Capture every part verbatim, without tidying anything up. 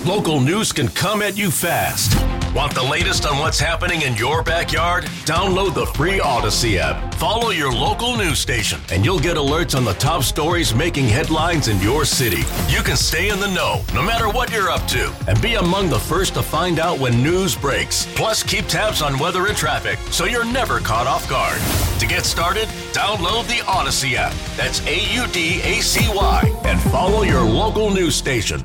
Local news can come at you fast. Want the latest on what's happening in your backyard? Download the free Odyssey app. Follow your local news station, and you'll get alerts on the top stories making headlines in your city. You can stay in the know, no matter what you're up to, and be among the first to find out when news breaks. Plus, keep tabs on weather and traffic, so you're never caught off guard. To get started, download the Odyssey app. That's A U D A C Y, and follow your local news station.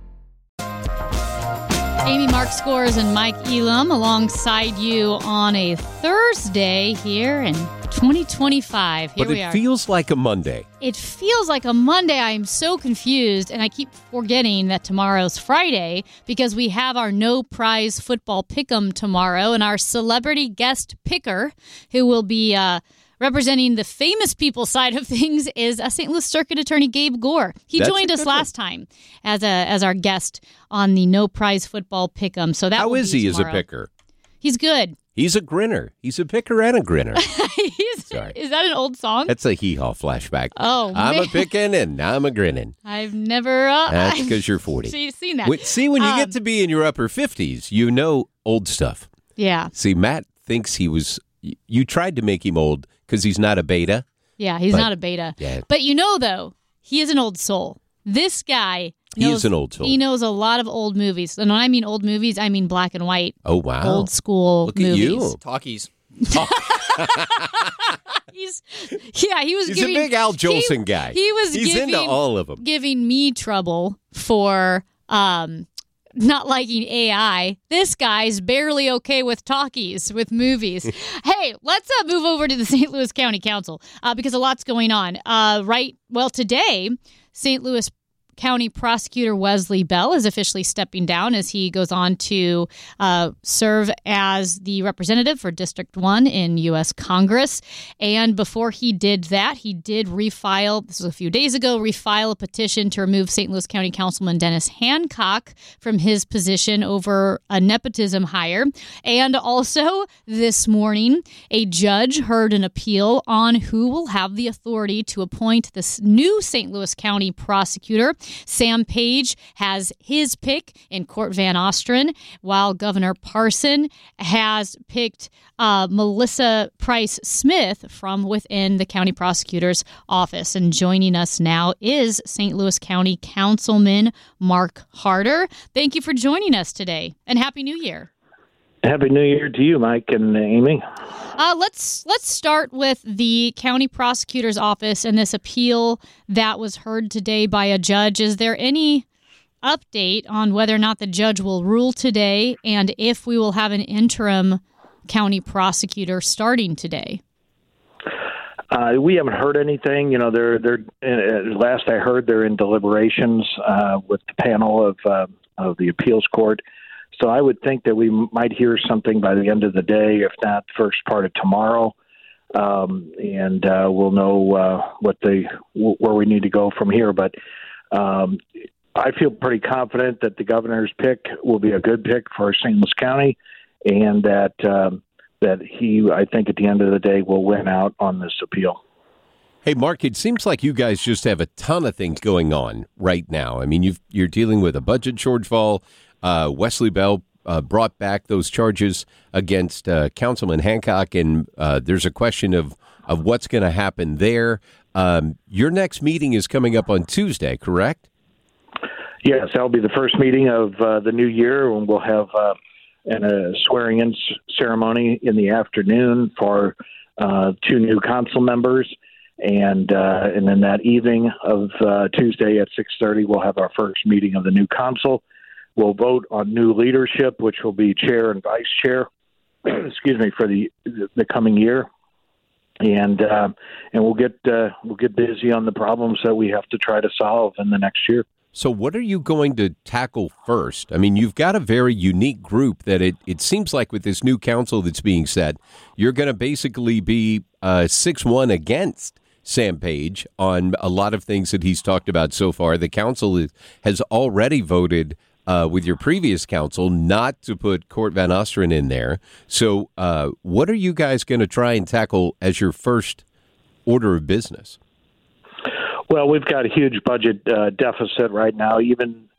Amy Mark Scores and Mike Elam alongside you on a Thursday here in twenty twenty-five. Here but we it are. feels like a Monday. It feels like a Monday. I am so confused, and I keep forgetting that tomorrow's Friday because we have our no prize football pick'em tomorrow, and our celebrity guest picker, who will be uh, representing the famous people side of things, is a Saint Louis Circuit Attorney Gabe Gore. He That's joined us last one. time as a as our guest on the no prize football pick'em. So that How will is be he tomorrow. as a picker? He's good. He's a grinner. He's a picker and a grinner. He's, Sorry. Is that an old song? That's a hee-haw flashback. Oh, I'm man. a picking and I'm a grinning. I've never. Uh, That's I've because you're forty. See, seen that. Wait, see, when you Um, get to be in your upper fifties, you know old stuff. Yeah. See, Matt thinks he was, y- you tried to make him old because he's not a beta. Yeah, he's But- not a beta. Yeah. But you know, though, he is an old soul. This guy He knows, is an old soul. He knows a lot of old movies. And when I mean old movies, I mean black and white, Oh, wow. old school Look at movies. you. Talkies. He's yeah, he was He's giving a big Al he- Jolson guy. He was He's giving, into all of them. giving me trouble for um not liking A I. This guy's barely okay with talkies, with movies. Hey, let's uh, move over to the Saint Louis County Council uh, because a lot's going on. Uh, right, well, today, Saint Louis County Prosecutor Wesley Bell is officially stepping down as he goes on to uh, serve as the representative for District one in U S Congress. And before he did that, he did refile, this was a few days ago, refile a petition to remove Saint Louis County Councilman Dennis Hancock from his position over a nepotism hire. And also this morning, a judge heard an appeal on who will have the authority to appoint this new Saint Louis County prosecutor. Sam Page has his pick in Court Van Ostren, while Governor Parson has picked uh, Melissa Price Smith from within the county prosecutor's office. And joining us now is Saint Louis County Councilman Mark Harder. Thank you for joining us today, and Happy New Year. Happy New Year to you, Mike and Amy. Uh, let's let's start with the county prosecutor's office and this appeal that was heard today by a judge. Is there any update on whether or not the judge will rule today, and if we will have an interim county prosecutor starting today? Uh, we haven't heard anything. You know, they're they're. Uh, last I heard, they're in deliberations uh, with the panel of uh, of the appeals court. So I would think that we might hear something by the end of the day, if not first part of tomorrow, um, and uh, we'll know uh, what the where we need to go from here. But um, I feel pretty confident that the governor's pick will be a good pick for Saint Louis County, and that um, that he, I think, at the end of the day, will win out on this appeal. Hey, Mark, it seems like you guys just have a ton of things going on right now. I mean, you've, you're dealing with a budget shortfall. Uh, Wesley Bell uh, brought back those charges against uh, Councilman Hancock, and uh, there's a question of, of what's going to happen there. Um, your next meeting is coming up on Tuesday, correct? Yes, that'll be the first meeting of uh, the new year, and we'll have uh, an, a swearing-in ceremony in the afternoon for uh, two new council members. And uh, and then that evening of uh, Tuesday at six thirty, we'll have our first meeting of the new council. We'll vote on new leadership, which will be chair and vice chair, excuse me, for the the coming year. And uh, and we'll get uh, we'll get busy on the problems that we have to try to solve in the next year. So what are you going to tackle first? I mean, you've got a very unique group that it, it seems like with this new council that's being set, you're going to basically be uh, six one against Sam Page on a lot of things that he's talked about so far. The council is, has already voted uh, with your previous council not to put Court Van Ostren in there. So uh, what are you guys going to try and tackle as your first order of business? Well, we've got a huge budget uh, deficit right now. Even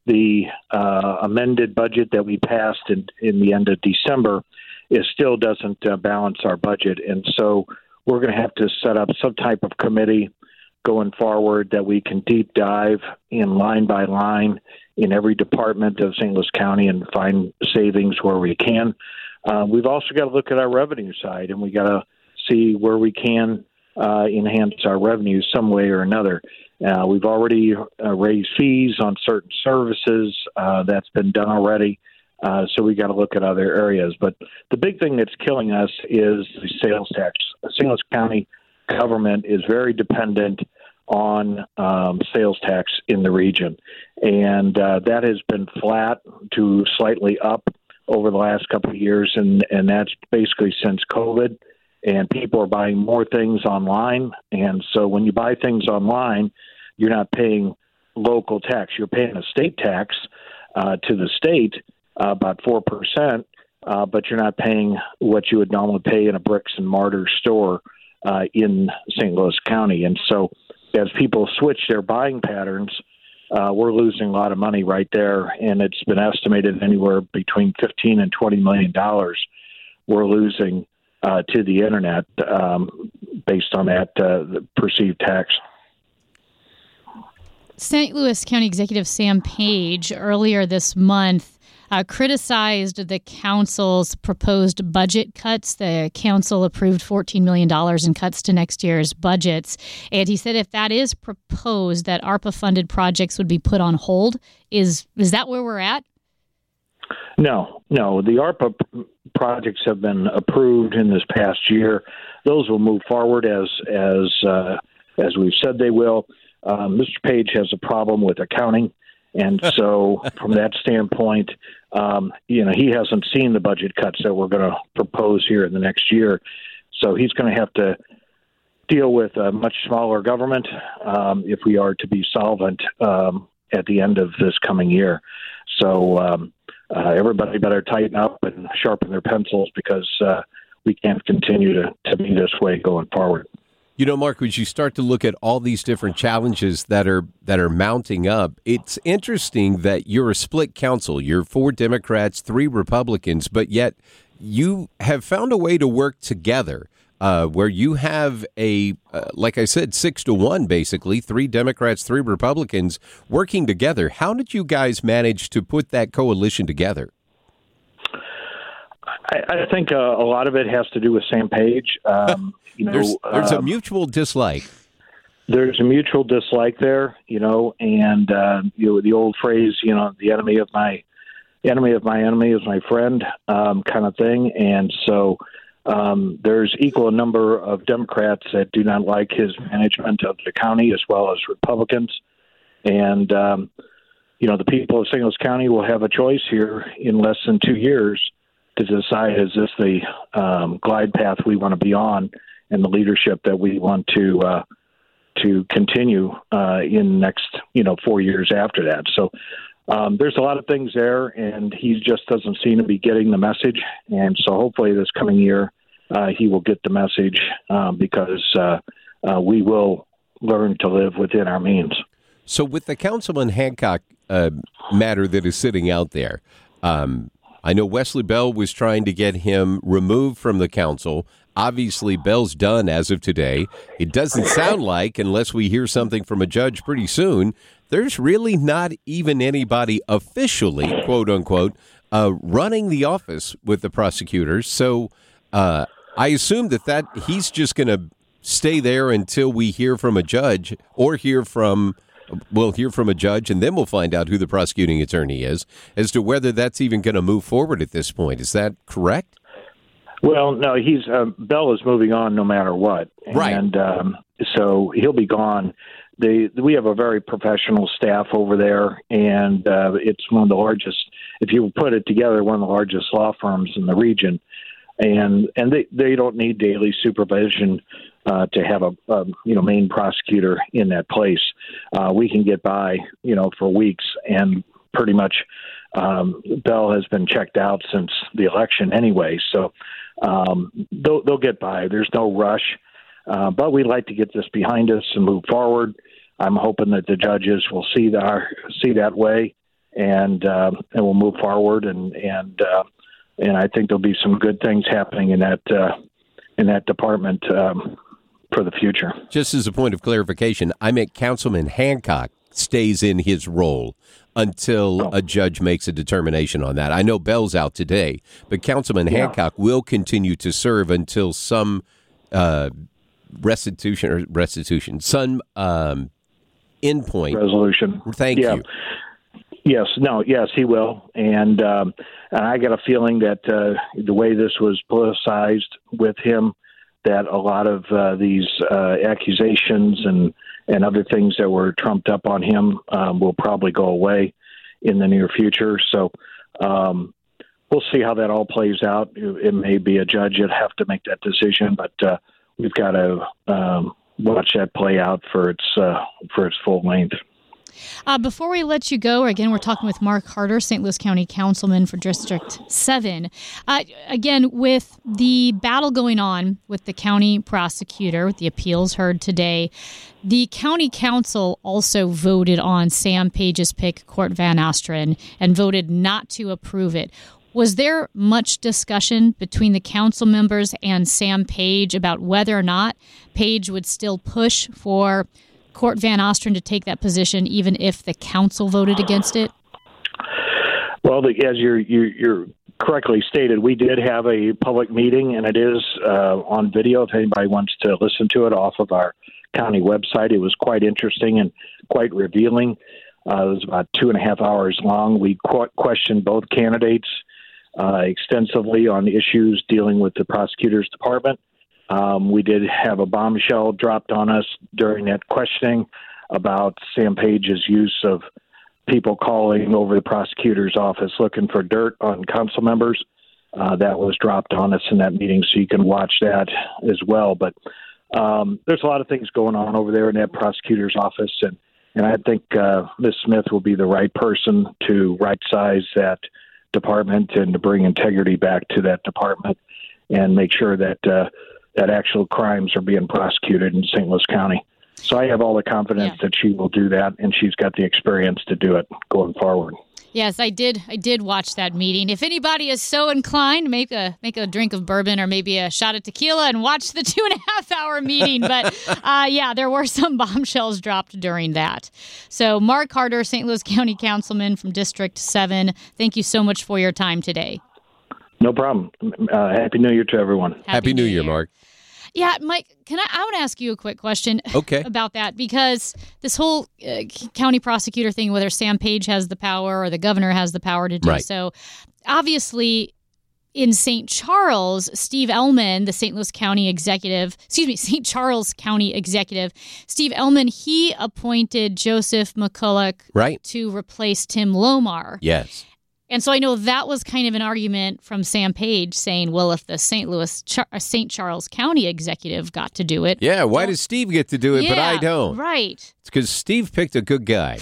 the uh, amended budget that we passed in, in the end of December, it still doesn't uh, balance our budget. And so we're going to have to set up some type of committee going forward that we can deep dive in line by line in every department of Saint Louis County and find savings where we can. Uh, we've also got to look at our revenue side, and we got to see where we can uh, enhance our revenue some way or another. Uh, we've already uh, raised fees on certain services. Uh, that's been done already. Uh, so we got to look at other areas. But the big thing that's killing us is the sales tax. Saint Louis County government is very dependent on um, sales tax in the region. And uh, that has been flat to slightly up over the last couple of years. And, and that's basically since COVID. And people are buying more things online. And so when you buy things online, you're not paying local tax. You're paying a state tax uh, to the state, uh, about four percent, uh, but you're not paying what you would normally pay in a bricks and mortar store uh, in Saint Louis County. And so as people switch their buying patterns, uh, we're losing a lot of money right there. And it's been estimated anywhere between fifteen and twenty million dollars we're losing uh, to the internet um, based on that uh, perceived tax. Saint Louis County Executive Sam Page earlier this month uh, criticized the council's proposed budget cuts. The council approved fourteen million dollars in cuts to next year's budgets. And he said if that is proposed, that ARPA-funded projects would be put on hold. Is is that where we're at? No, no. The ARPA p- projects have been approved in this past year. Those will move forward as as uh, as we've said they will. Um, Mister Page has a problem with accounting, and so from that standpoint, um, you know, he hasn't seen the budget cuts that we're going to propose here in the next year. So he's going to have to deal with a much smaller government um, if we are to be solvent um, at the end of this coming year. So um, uh, everybody better tighten up and sharpen their pencils because uh, we can't continue to, to be this way going forward. You know, Mark, as you start to look at all these different challenges that are that are mounting up, it's interesting that you're a split council. You're four Democrats, three Republicans, but yet you have found a way to work together uh, where you have a, uh, like I said, six to one, basically, three Democrats, three Republicans working together. How did you guys manage to put that coalition together? I, I think uh, a lot of it has to do with Sam Page. Um, you know, there's there's um, a mutual dislike. There's a mutual dislike there, you know, and uh, you know, the old phrase, you know, the enemy of my the enemy of my enemy is my friend, um, kind of thing. And so um, there's equal number of Democrats that do not like his management of the county, as well as Republicans. And um, you know, the people of Saint Louis County will have a choice here in less than two years to decide, is this the um, glide path we want to be on and the leadership that we want to uh, to continue uh, in next, you know, four years after that. So um, there's a lot of things there, and he just doesn't seem to be getting the message. And so hopefully this coming year uh, he will get the message uh, because uh, uh, we will learn to live within our means. So with the Councilman Hancock uh, matter that is sitting out there, um, I know Wesley Bell was trying to get him removed from the council. Obviously, Bell's done as of today. It doesn't sound like, unless we hear something from a judge pretty soon, there's really not even anybody officially, quote unquote, uh, running the office with the prosecutors. So uh, I assume that, that he's just going to stay there until we hear from a judge or hear from We'll hear from a judge, and then we'll find out who the prosecuting attorney is as to whether that's even going to move forward at this point. Is that correct? Well, no, he's uh, Bell is moving on no matter what, right? And um, so he'll be gone. They, we have a very professional staff over there, and uh, it's one of the largest. If you put it together, one of the largest law firms in the region, and and they, they don't need daily supervision Uh, to have a, a you know main prosecutor in that place. Uh, we can get by you know for weeks, and pretty much um, Bell has been checked out since the election anyway. So um, they'll, they'll get by. There's no rush, uh, but we'd like to get this behind us and move forward. I'm hoping that the judges will see that see that way and uh, and we'll move forward. And and uh, and I think there'll be some good things happening in that uh, in that department um, for the future. Just as a point of clarification, I meant Councilman Hancock stays in his role until oh. a judge makes a determination on that. I know Bell's out today, but Councilman yeah. Hancock will continue to serve until some uh, restitution or restitution, some um, endpoint resolution. Thank yeah. you. Yes, no, yes, he will, and um, and I got a feeling that uh, the way this was politicized with him, that a lot of uh, these uh, accusations and. and other things that were trumped up on him um, will probably go away in the near future. So um, we'll see how that all plays out. It may be a judge that have to make that decision, but uh, we've got to um, watch that play out for its uh, for its full length. Uh, before we let you go, again, we're talking with Mark Harder, Saint Louis County Councilman for District seven. Uh, again, with the battle going on with the county prosecutor, with the appeals heard today, the county council also voted on Sam Page's pick, Court Van Asteren, and voted not to approve it. Was there much discussion between the council members and Sam Page about whether or not Page would still push for Court Van Asteren to take that position, even if the council voted against it? Well, the, as you're, you're, you're correctly stated, we did have a public meeting, and it is uh, on video if anybody wants to listen to it off of our county website. It was quite interesting and quite revealing. Uh, it was about two and a half hours long. We qu- questioned both candidates uh, extensively on issues dealing with the prosecutor's department. Um, we did have a bombshell dropped on us during that questioning about Sam Page's use of people calling over the prosecutor's office looking for dirt on council members. Uh, that was dropped on us in that meeting, so you can watch that as well. But um, there's a lot of things going on over there in that prosecutor's office, and, and I think uh, Miz Smith will be the right person to right-size that department and to bring integrity back to that department and make sure that uh, that actual crimes are being prosecuted in Saint Louis County. So I have all the confidence yeah. that she will do that, and she's got the experience to do it going forward. Yes, I did. I did watch that meeting. If anybody is so inclined, make a make a drink of bourbon or maybe a shot of tequila and watch the two and a half hour meeting. But uh, yeah, there were some bombshells dropped during that. So Mark Harder, Saint Louis County Councilman from District seven, thank you so much for your time today. No problem. Uh, Happy New Year to everyone. Happy, Happy New, New Year, Year, Mark. Yeah, Mike, can I, I want to ask you a quick question okay. about that, because this whole uh, county prosecutor thing, whether Sam Page has the power or the governor has the power to do right. so, obviously in Saint Charles, Steve Ellman, the Saint Louis County executive, excuse me, Saint Charles County executive, Steve Ellman, he appointed Joseph McCulloch right. to replace Tim Lomar. Yes. And so I know that was kind of an argument from Sam Page saying, well, if the Saint Louis, Char- Saint Charles County executive got to do it. Yeah, why well, does Steve get to do it, yeah, but I don't? Right. It's because Steve picked a good guy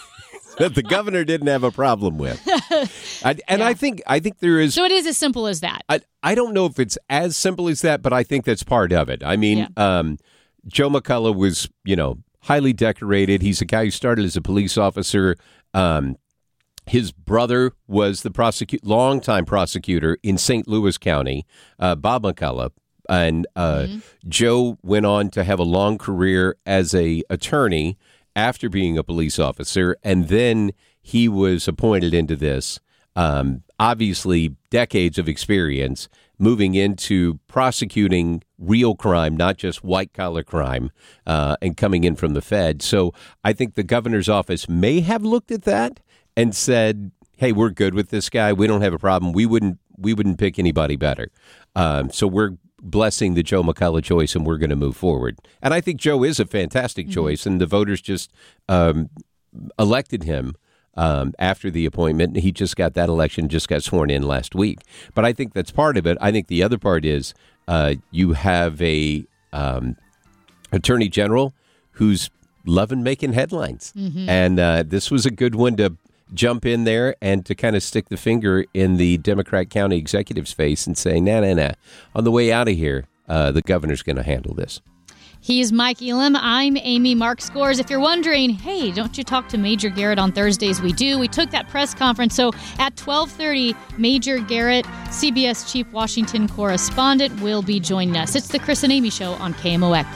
that the governor didn't have a problem with. I, and yeah. I think I think there is... So it is as simple as that. I, I don't know if it's as simple as that, but I think that's part of it. I mean, yeah. um, Joe McCullough was, you know, highly decorated. He's a guy who started as a police officer. Um His brother was the prosecu- longtime prosecutor in Saint Louis County, uh, Bob McCullough, and uh, mm-hmm. Joe went on to have a long career as a attorney after being a police officer, and then he was appointed into this. Um, obviously, decades of experience moving into prosecuting real crime, not just white-collar crime, uh, and coming in from the Fed. So I think the governor's office may have looked at that and said, hey, we're good with this guy. We don't have a problem. We wouldn't we wouldn't pick anybody better. Um, so we're blessing the Joe McCullough choice, and we're going to move forward. And I think Joe is a fantastic mm-hmm. choice, and the voters just um, elected him um, after the appointment. He just got that election, just got sworn in last week. But I think that's part of it. I think the other part is uh, you have a um, attorney general who's loving making headlines. Mm-hmm. And uh, this was a good one to jump in there and to kind of stick the finger in the Democrat county executive's face and say, nah, nah, nah. On the way out of here, uh, the governor's going to handle this. He's Mike Elam. I'm Amy Mark Scores. If you're wondering, hey, don't you talk to Major Garrett on Thursdays? We do. We took that press conference. So at twelve thirty, Major Garrett, C B S Chief Washington correspondent, will be joining us. It's the Chris and Amy Show on K M O X.